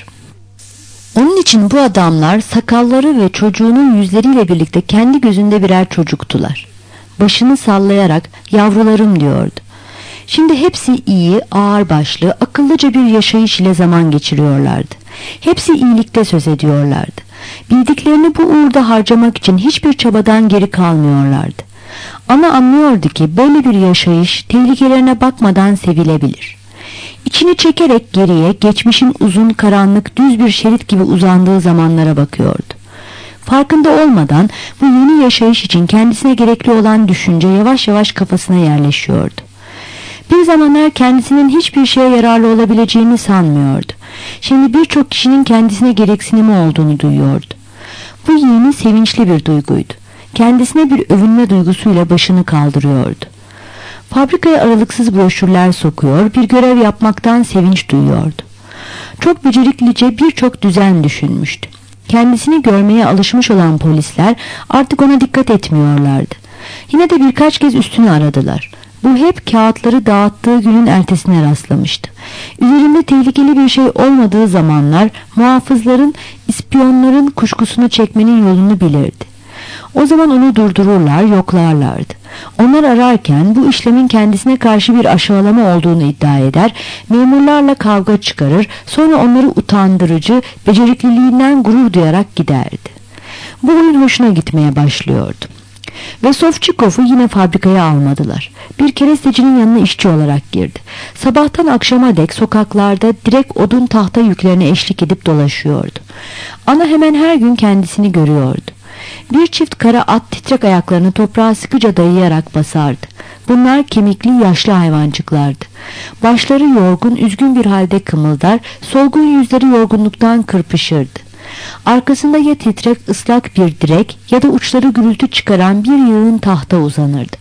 Onun için bu adamlar sakalları ve çocuğunun yüzleriyle birlikte kendi gözünde birer çocuktular. Başını sallayarak "Yavrularım" diyordu. Şimdi hepsi iyi, ağırbaşlı, akıllıca bir yaşayış ile zaman geçiriyorlardı. Hepsi iyilikte söz ediyorlardı. Bildiklerini bu uğurda harcamak için hiçbir çabadan geri kalmıyorlardı. Ana anlıyordu ki böyle bir yaşayış tehlikelerine bakmadan sevilebilir. İçini çekerek geriye, geçmişin uzun, karanlık, düz bir şerit gibi uzandığı zamanlara bakıyordu. Farkında olmadan bu yeni yaşayış için kendisine gerekli olan düşünce yavaş yavaş kafasına yerleşiyordu. Bir zamanlar kendisinin hiçbir şeye yararlı olabileceğini sanmıyordu. Şimdi birçok kişinin kendisine gereksinimi olduğunu duyuyordu. Bu yeni, sevinçli bir duyguydu. Kendisine bir övünme duygusuyla başını kaldırıyordu. Fabrikaya aralıksız broşürler sokuyor, bir görev yapmaktan sevinç duyuyordu. Çok beceriklice birçok düzen düşünmüştü. Kendisini görmeye alışmış olan polisler artık ona dikkat etmiyorlardı. Yine de birkaç kez üstünü aradılar. Bu hep kağıtları dağıttığı günün ertesine rastlamıştı. Üzerinde tehlikeli bir şey olmadığı zamanlar muhafızların, ispiyonların kuşkusunu çekmenin yolunu bilirdi. O zaman onu durdururlar, yoklarlardı. Onlar ararken bu işlemin kendisine karşı bir aşağılama olduğunu iddia eder, memurlarla kavga çıkarır, sonra onları utandırıcı, becerikliliğinden gurur duyarak giderdi. Bu oyun hoşuna gitmeye başlıyordu. Ve Sovçikov'u yine fabrikaya almadılar. Bir kerestecinin yanına işçi olarak girdi. Sabahtan akşama dek sokaklarda direkt odun tahta yüklerine eşlik edip dolaşıyordu. Ana hemen her gün kendisini görüyordu. Bir çift kara at titrek ayaklarını toprağa sıkıca dayayarak basardı. Bunlar kemikli yaşlı hayvancıklardı. Başları yorgun, üzgün bir halde kımıldar, solgun yüzleri yorgunluktan kırpışırdı. Arkasında ya titrek ıslak bir direk ya da uçları gürültü çıkaran bir yığın tahta uzanırdı.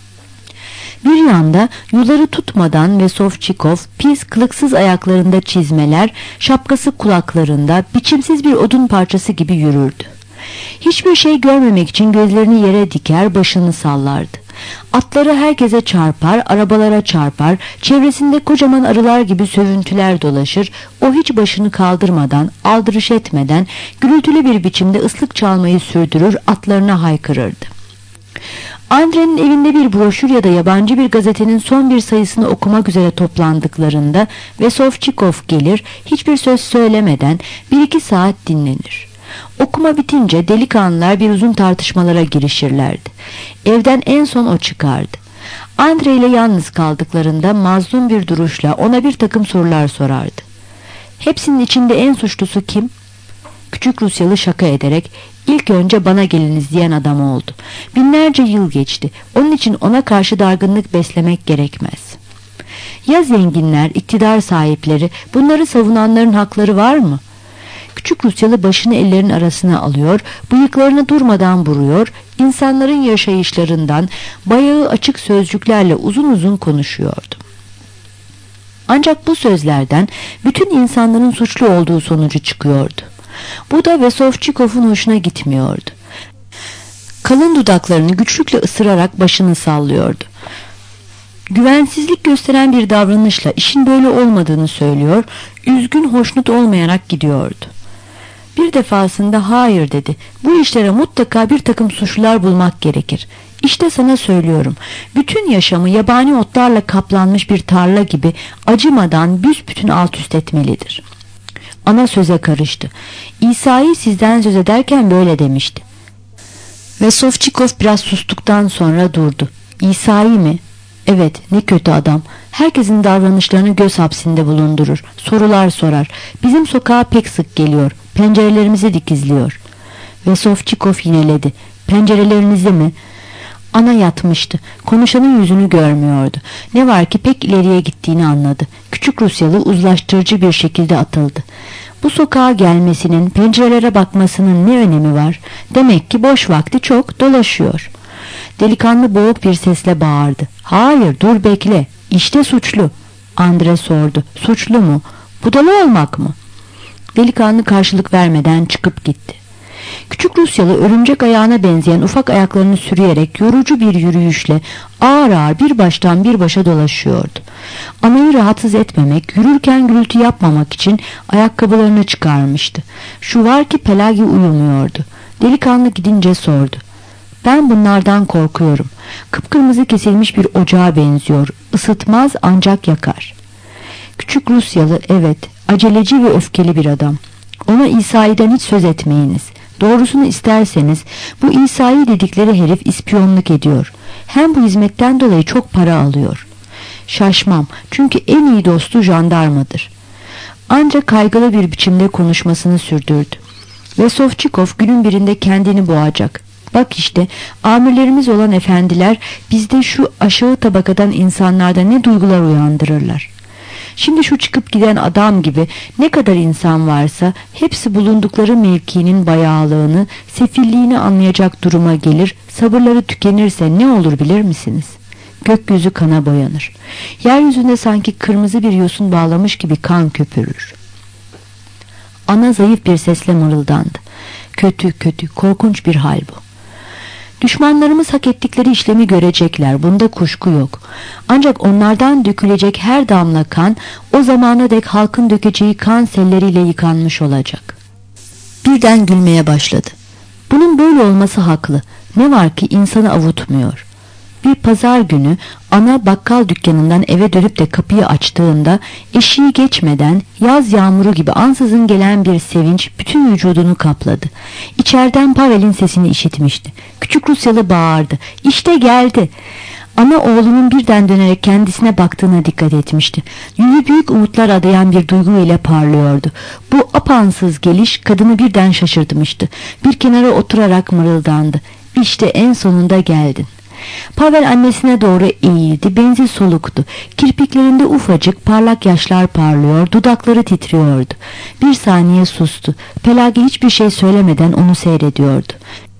Bir yanda yuları tutmadan ve Sovçikov pis kılıksız ayaklarında çizmeler, şapkası kulaklarında biçimsiz bir odun parçası gibi yürürdü. Hiçbir şey görmemek için gözlerini yere diker, başını sallardı. Atları herkese çarpar, arabalara çarpar, çevresinde kocaman arılar gibi sövüntüler dolaşır, o hiç başını kaldırmadan, aldırış etmeden, gürültülü bir biçimde ıslık çalmayı sürdürür, atlarına haykırırdı. Andrei'nin evinde bir broşür ya da yabancı bir gazetenin son bir sayısını okumak üzere toplandıklarında ve Sovçikov gelir, hiçbir söz söylemeden 1-2 saat dinlenir. Okuma bitince delikanlılar bir uzun tartışmalara girişirlerdi. Evden en son o çıkardı. Andrei ile yalnız kaldıklarında mazlum bir duruşla ona bir takım sorular sorardı. Hepsinin içinde en suçlusu kim? Küçük Rusyalı şaka ederek ilk önce bana geliniz diyen adam oldu. Binlerce yıl geçti. Onun için ona karşı dargınlık beslemek gerekmez. Ya zenginler, iktidar sahipleri, bunları savunanların hakları var mı? Küçük Rusyalı başını ellerin arasına alıyor, bıyıklarını durmadan vuruyor, insanların yaşayışlarından bayağı açık sözcüklerle uzun uzun konuşuyordu. Ancak bu sözlerden bütün insanların suçlu olduğu sonucu çıkıyordu. Bu da Vesovçikov'un hoşuna gitmiyordu. Kalın dudaklarını güçlükle ısırarak başını sallıyordu. Güvensizlik gösteren bir davranışla işin böyle olmadığını söylüyor, üzgün, hoşnut olmayarak gidiyordu. Bir defasında hayır dedi. Bu işlere mutlaka bir takım suçlular bulmak gerekir. İşte sana söylüyorum. Bütün yaşamı yabani otlarla kaplanmış bir tarla gibi acımadan büsbütün alt üst etmelidir. Ana söze karıştı. İsa'yı sizden söz ederken böyle demişti. Vesovçikov biraz sustuktan sonra durdu. İsa'yı mı? Evet, ne kötü adam. Herkesin davranışlarını göz hapsinde bulundurur. Sorular sorar. Bizim sokağa pek sık geliyor. Pencerelerimizi dikizliyor. Vesovçikov yineledi. Pencerelerinizi mi? Ana yatmıştı. Konuşanın yüzünü görmüyordu. Ne var ki pek ileriye gittiğini anladı. Küçük Rusyalı uzlaştırıcı bir şekilde atıldı. Bu sokağa gelmesinin, pencerelere bakmasının ne önemi var? Demek ki boş vakti çok, dolaşıyor. Delikanlı boğuk bir sesle bağırdı. Hayır, dur bekle. İşte suçlu. Andre sordu. Suçlu mu? Budala olmak mı? Delikanlı karşılık vermeden çıkıp gitti. Küçük Rusyalı örümcek ayağına benzeyen ufak ayaklarını sürüyerek yorucu bir yürüyüşle ağır ağır bir baştan bir başa dolaşıyordu. Anayı rahatsız etmemek, yürürken gürültü yapmamak için ayakkabılarını çıkarmıştı. Şu var ki Pelagi uyumuyordu. Delikanlı gidince sordu. Ben bunlardan korkuyorum. Kıpkırmızı kesilmiş bir ocağa benziyor. Isıtmaz ancak yakar. Küçük Rusyalı evet, aceleci ve öfkeli bir adam. Ona İsa'dan hiç söz etmeyiniz. Doğrusunu isterseniz bu İsa'yı dedikleri herif ispiyonluk ediyor. Hem bu hizmetten dolayı çok para alıyor. Şaşmam, çünkü en iyi dostu jandarmadır. Ancak kaygılı bir biçimde konuşmasını sürdürdü. Vesovçikov günün birinde kendini boğacak. Bak işte, amirlerimiz olan efendiler bizde şu aşağı tabakadan insanlarda ne duygular uyandırırlar. Şimdi şu çıkıp giden adam gibi ne kadar insan varsa hepsi bulundukları mevkinin bayağılığını, sefilliğini anlayacak duruma gelir, sabırları tükenirse ne olur bilir misiniz? Gökyüzü kana boyanır. Yeryüzünde sanki kırmızı bir yosun bağlamış gibi kan köpürür. Ana zayıf bir sesle mırıldandı. Kötü, kötü, korkunç bir hal bu. Düşmanlarımız hak ettikleri işlemi görecekler. Bunda kuşku yok. Ancak onlardan dökülecek her damla kan o zamana dek halkın dökeceği kan selleriyle yıkanmış olacak. Birden gülmeye başladı. Bunun böyle olması haklı. Ne var ki insanı avutmuyor. Bir pazar günü ana bakkal dükkanından eve dönüp de kapıyı açtığında eşiği geçmeden yaz yağmuru gibi ansızın gelen bir sevinç bütün vücudunu kapladı. İçeriden Pavel'in sesini işitmişti. Küçük Rusyalı bağırdı. İşte geldi. Ana oğlunun birden dönerek kendisine baktığına dikkat etmişti. Yüzü büyük umutlar adayan bir duygu ile parlıyordu. Bu apansız geliş kadını birden şaşırtmıştı. Bir kenara oturarak mırıldandı. İşte en sonunda geldin. Pavel annesine doğru eğildi, benzi soluktu. Kirpiklerinde ufacık parlak yaşlar parlıyor, dudakları titriyordu. Bir saniye sustu. Pelagi hiçbir şey söylemeden onu seyrediyordu.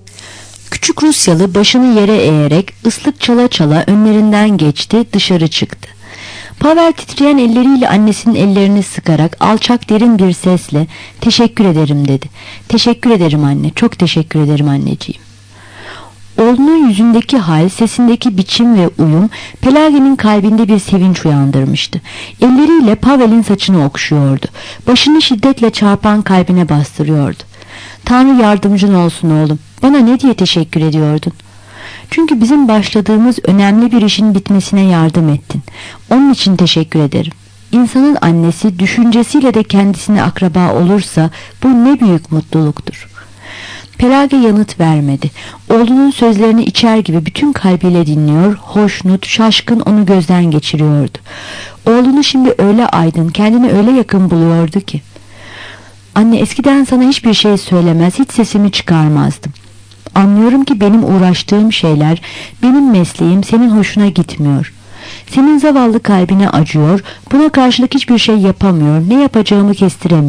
Küçük Rusyalı başını yere eğerek ıslık çala çala önlerinden geçti, dışarı çıktı. Pavel titreyen elleriyle annesinin ellerini sıkarak alçak derin bir sesle "Teşekkür ederim" dedi. "Teşekkür ederim anne, çok teşekkür ederim anneciğim." Oğlunun yüzündeki hal, sesindeki biçim ve uyum Pelagi'nin kalbinde bir sevinç uyandırmıştı. Elleriyle Pavel'in saçını okşuyordu. Başını şiddetle çarpan kalbine bastırıyordu. "Tanrı yardımcın olsun oğlum. Bana ne diye teşekkür ediyordun?" "Çünkü bizim başladığımız önemli bir işin bitmesine yardım ettin. Onun için teşekkür ederim. İnsanın annesi düşüncesiyle de kendisine akraba olursa bu ne büyük mutluluktur." Pelagi yanıt vermedi. Oğlunun sözlerini içer gibi bütün kalbiyle dinliyor, hoşnut, şaşkın onu gözden geçiriyordu. Oğlunu şimdi öyle aydın, kendini öyle yakın buluyordu ki. "Anne, eskiden sana hiçbir şey söylemez, hiç sesimi çıkarmazdım. Anlıyorum ki benim uğraştığım şeyler, benim mesleğim senin hoşuna gitmiyor. Senin zavallı kalbine acıyor, buna karşılık hiçbir şey yapamıyor, ne yapacağımı kestiremiyorum.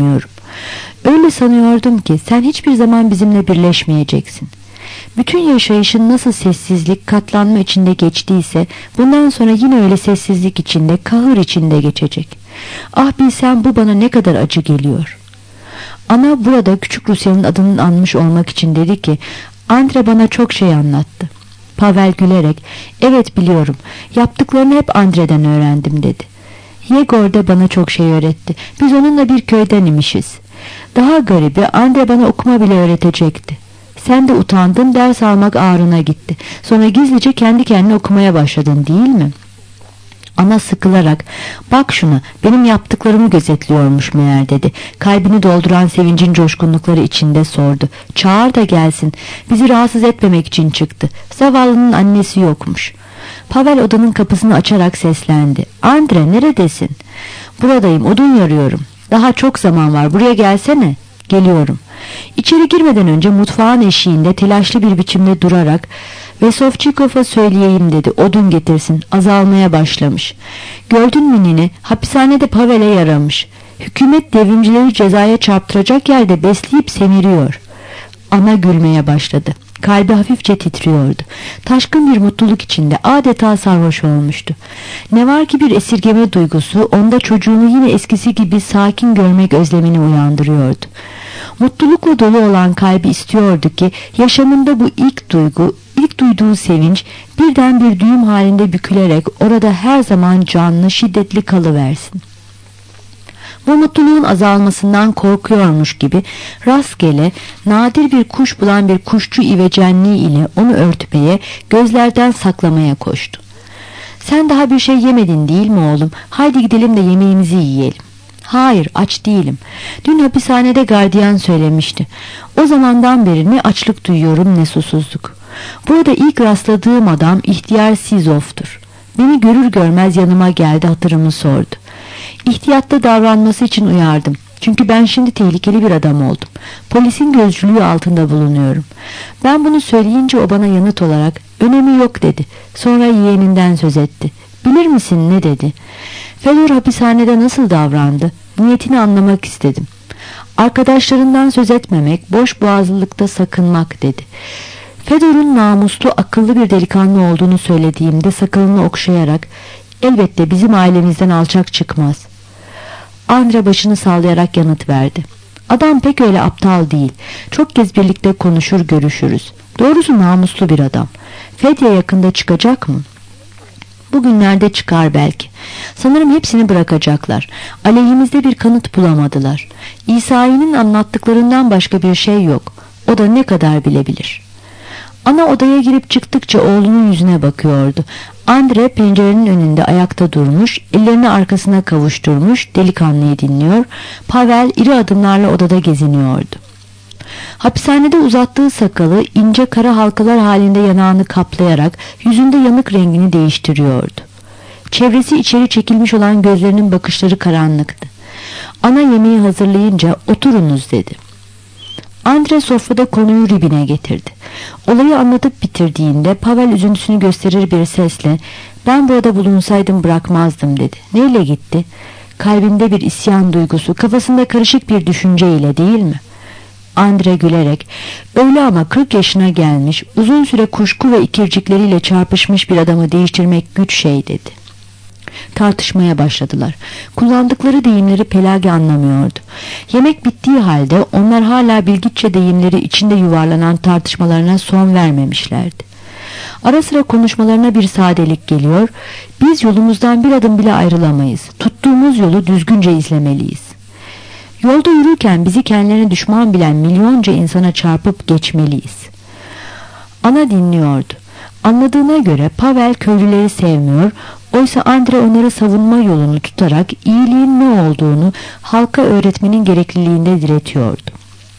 Öyle sanıyordum ki sen hiçbir zaman bizimle birleşmeyeceksin. Bütün yaşayışın nasıl sessizlik, katlanma içinde geçtiyse bundan sonra yine öyle sessizlik içinde, kahır içinde geçecek. Ah bilsen bu bana ne kadar acı geliyor. Ana burada küçük Rusya'nın adının anmış olmak için dedi ki, Andre bana çok şey anlattı. Pavel gülerek, evet biliyorum, yaptıklarını hep Andre'den öğrendim dedi. Yegor da bana çok şey öğretti. Biz onunla bir köyden imişiz. Daha garibi Andre bana okuma bile öğretecekti. Sen de utandın, ders almak ağrına gitti. Sonra gizlice kendi kendine okumaya başladın değil mi? Ana sıkılarak, bak şuna, benim yaptıklarımı gözetliyormuş meğer dedi. Kalbini dolduran sevincin coşkunlukları içinde sordu. Çağır da gelsin, bizi rahatsız etmemek için çıktı. Zavallının annesi yokmuş. Pavel odanın kapısını açarak seslendi. Andre neredesin? Buradayım, odun yarıyorum. Daha çok zaman var, buraya gelsene. Geliyorum. İçeri girmeden önce mutfağın eşiğinde telaşlı bir biçimde durarak Vesovçikov'a söyleyeyim dedi, odun getirsin, azalmaya başlamış. Gördün mü nene, hapishanede Pavel'e yaramış. Hükümet devrimcileri cezaya çarptıracak yerde besleyip semiriyor. Ana gülmeye başladı. Kalbi hafifçe titriyordu. Taşkın bir mutluluk içinde adeta sarhoş olmuştu. Ne var ki bir esirgeme duygusu onda çocuğunu yine eskisi gibi sakin görmek özlemini uyandırıyordu. Mutlulukla dolu olan kalbi istiyordu ki yaşamında bu ilk duygu, ilk duyduğu sevinç birden bir düğüm halinde bükülerek orada her zaman canlı, şiddetli kalıversin. Bu mutluluğun azalmasından korkuyormuş gibi rastgele nadir bir kuş bulan bir kuşçu ivecenliği ile onu örtmeye, gözlerden saklamaya koştu. Sen daha bir şey yemedin değil mi oğlum? Haydi gidelim de yemeğimizi yiyelim. Hayır, aç değilim. Dün hapishanede gardiyan söylemişti. O zamandan beri ne açlık duyuyorum ne susuzluk. Burada ilk rastladığım adam ihtiyar Sizov'tur. Beni görür görmez yanıma geldi, hatırımı sordu. İhtiyatlı davranması için uyardım. Çünkü ben şimdi tehlikeli bir adam oldum. Polisin gözcülüğü altında bulunuyorum. Ben bunu söyleyince o bana yanıt olarak önemi yok dedi. Sonra yeğeninden söz etti. Bilir misin ne dedi? Fedor hapishanede nasıl davrandı? Niyetini anlamak istedim. Arkadaşlarından söz etmemek, boş boğazlılıkta sakınmak dedi. Fedor'un namuslu, akıllı bir delikanlı olduğunu söylediğimde sakalını okşayarak elbette bizim ailemizden alçak çıkmaz. Andre başını sallayarak yanıt verdi. Adam pek öyle aptal değil. Çok kez birlikte konuşur görüşürüz. Doğrusu namuslu bir adam. Fedya yakında çıkacak mı? Bugünlerde çıkar belki. Sanırım hepsini bırakacaklar. Aleyhimizde bir kanıt bulamadılar. İsa'nın anlattıklarından başka bir şey yok. O da ne kadar bilebilir. Ana odaya girip çıktıkça oğlunun yüzüne bakıyordu. Andre pencerenin önünde ayakta durmuş, ellerini arkasına kavuşturmuş, delikanlıyı dinliyor. Pavel iri adımlarla odada geziniyordu. Hapishanede uzattığı sakalı ince kara halkalar halinde yanağını kaplayarak yüzünde yanık rengini değiştiriyordu. Çevresi içeri çekilmiş olan gözlerinin bakışları karanlıktı. Ana yemeği hazırlayınca oturunuz dedi. Andre sofrada konuyu ribine getirdi. Olayı anlatıp bitirdiğinde Pavel üzüntüsünü gösterir bir sesle ben burada bulunsaydım bırakmazdım dedi. Neyle gitti? Kalbinde bir isyan duygusu, kafasında karışık bir düşünce ile değil mi? Andre gülerek öyle ama 40 yaşına gelmiş, uzun süre kuşku ve ikircikleriyle çarpışmış bir adamı değiştirmek güç şey dedi. Tartışmaya başladılar. Kullandıkları deyimleri Pelagi anlamıyordu. Yemek bittiği halde onlar hala bilgiçe deyimleri içinde yuvarlanan tartışmalarına son vermemişlerdi. Ara sıra konuşmalarına bir sadelik geliyor. Biz yolumuzdan bir adım bile ayrılamayız. Tuttuğumuz yolu düzgünce izlemeliyiz. Yolda yürürken bizi kendilerine düşman bilen milyonca insana çarpıp geçmeliyiz. Ana dinliyordu. Anladığına göre Pavel köylüleri sevmiyor, oysa Andre onları savunma yolunu tutarak iyiliğin ne olduğunu halka öğretmenin gerekliliğinde diretiyordu.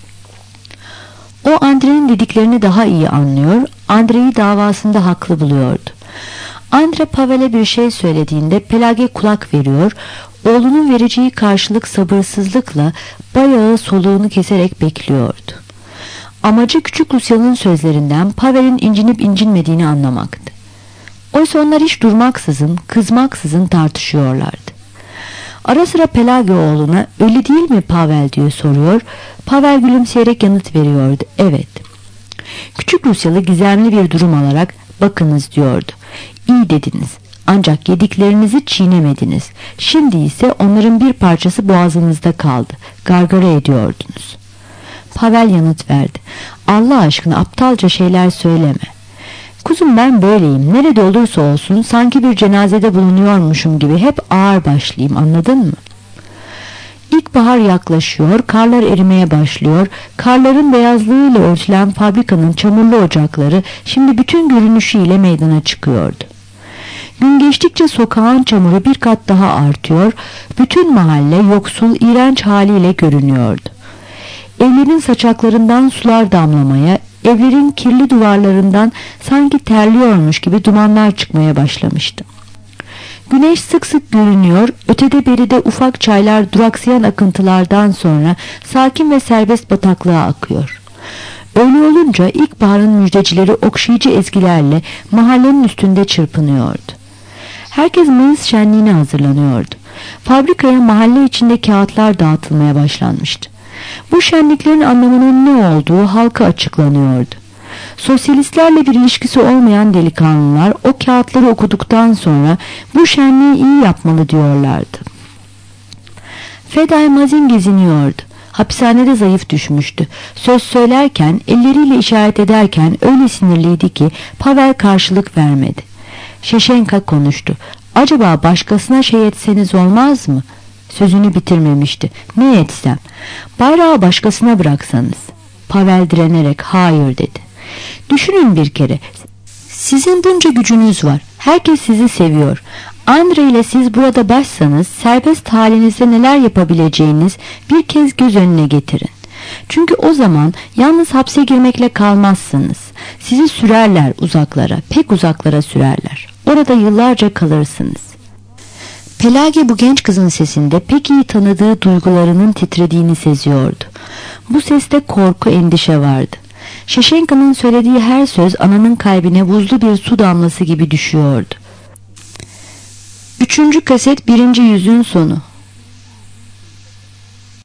O Andre'nin dediklerini daha iyi anlıyor, Andre'yi davasında haklı buluyordu. Andre Pavel'e bir şey söylediğinde Pelagi kulak veriyor, oğlunun vereceği karşılık sabırsızlıkla bayağı soluğunu keserek bekliyordu. Amacı küçük Rusya'nın sözlerinden Pavel'in incinip incinmediğini anlamaktı. Oysa onlar hiç durmaksızın, kızmaksızın tartışıyorlardı. Ara sıra Pelage oğluna öyle değil mi Pavel diye soruyor. Pavel gülümseyerek yanıt veriyordu. Evet. Küçük Rusyalı gizemli bir durum alarak bakınız diyordu. İyi dediniz. Ancak yediklerinizi çiğnemediniz. Şimdi ise onların bir parçası boğazınızda kaldı. Gargara ediyordunuz. Pavel yanıt verdi. Allah aşkına aptalca şeyler söyleme. Kuzum ben böyleyim. Nerede olursa olsun sanki bir cenazede bulunuyormuşum gibi hep ağır başlıyım, anladın mı? İlkbahar yaklaşıyor, karlar erimeye başlıyor. Karların beyazlığıyla örtülen fabrikanın çamurlu ocakları şimdi bütün görünüşüyle meydana çıkıyordu. Gün geçtikçe sokağın çamuru bir kat daha artıyor, bütün mahalle yoksul, iğrenç haliyle görünüyordu. Evlerin saçaklarından sular damlamaya, evlerin kirli duvarlarından sanki terliyormuş gibi dumanlar çıkmaya başlamıştı. Güneş sık sık görünüyor, ötede beride ufak çaylar duraksayan akıntılardan sonra sakin ve serbest bataklığa akıyor. Öyle olunca ilkbaharın müjdecileri okşayıcı ezgilerle mahallenin üstünde çırpınıyordu. Herkes Mayıs şenliğine hazırlanıyordu. Fabrikaya mahalle içinde kağıtlar dağıtılmaya başlanmıştı. Bu şenliklerin anlamının ne olduğu halka açıklanıyordu. Sosyalistlerle bir ilişkisi olmayan delikanlılar o kağıtları okuduktan sonra bu şenliği iyi yapmalı diyorlardı. Fedai Mazin geziniyordu. Hapishanede zayıf düşmüştü. Söz söylerken, elleriyle işaret ederken öyle sinirliydi ki Pavel karşılık vermedi. Şeşenka konuştu. Acaba başkasına şey etseniz olmaz mı? Sözünü bitirmemişti. Ne etsem? Bayrağı başkasına bıraksanız. Pavel direnerek hayır dedi. Düşünün bir kere. Sizin bunca gücünüz var. Herkes sizi seviyor. Andre ile siz burada başsanız serbest halinizde neler yapabileceğiniz bir kez göz önüne getirin. Çünkü o zaman yalnız hapse girmekle kalmazsınız. Sizi sürerler uzaklara, pek uzaklara sürerler. Orada yıllarca kalırsınız. Pelage bu genç kızın sesinde pek iyi tanıdığı duygularının titrediğini seziyordu. Bu seste korku, endişe vardı. Şeşenka'nın söylediği her söz ananın kalbine buzlu bir su damlası gibi düşüyordu. 3. kaset 1. yüzün sonu.